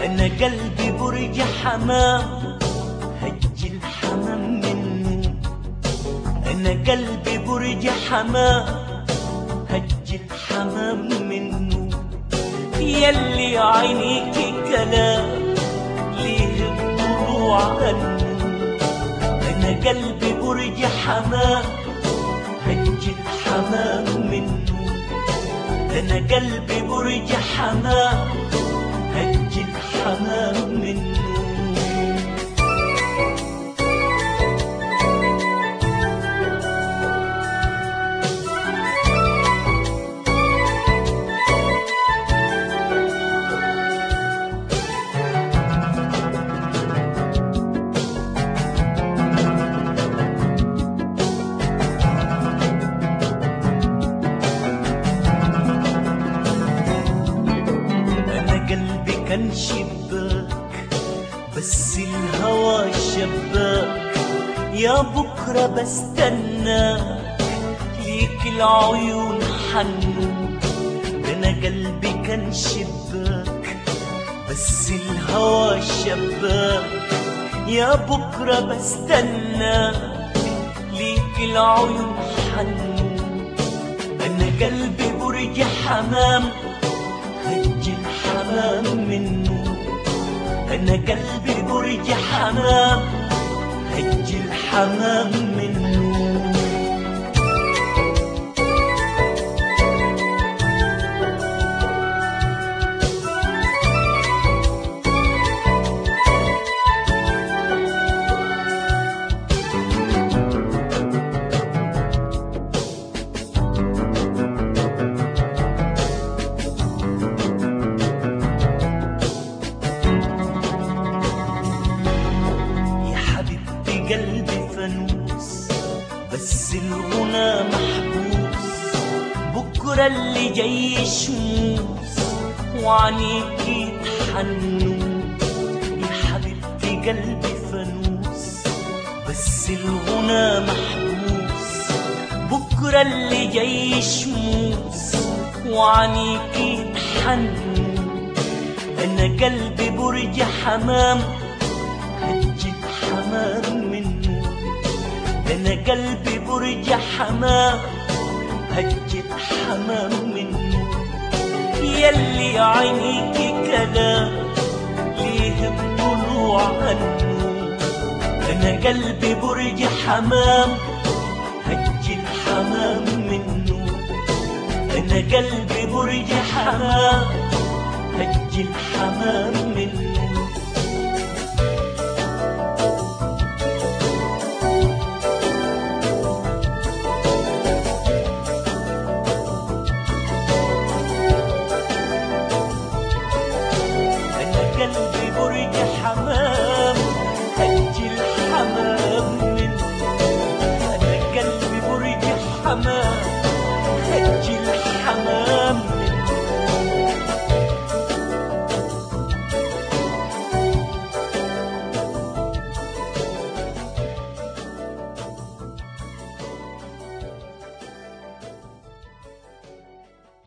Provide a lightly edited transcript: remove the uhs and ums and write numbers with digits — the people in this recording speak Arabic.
أنا قلبي برج حمام هج الحمام منه. أنا قلبي برج حمام هج الحمام منه. يلي عينيكي كلام ليه الضلوع عنه. أنا قلبي برج حمام هج الحمام منه. أنا قلبي برج حمام هج الحمام منه. كان شباك بس الهوى شباك. يا بكرة بستناك ليك العيون حنو. ده أنا قلبي كان شباك بس الهوى شباك. يا بكرة بستناك ليك العيون حنو. أنا قلبي برج حمام هج الحمام منه. أنا قلبي برج حمام هج الحمام منه. قلبي فانوس بس الغنى محبوس. بكرة اللي جاي شموس وعنيكي تحنوا. يا حبيبتي قلبي فانوس بس الغنى محبوس. بكرة اللي جاي شموس وعنيكي تحنوا. أنا قلبي برج حمام هج الحمام منه. أنا قلبي برج حمام هج الحمام منه. يلي عينيكي كلام ليه الضلوع عنه. أنا قلبي برج حمام هج الحمام منه. أنا قلبي برج حمام هج الحمام منه. قلبي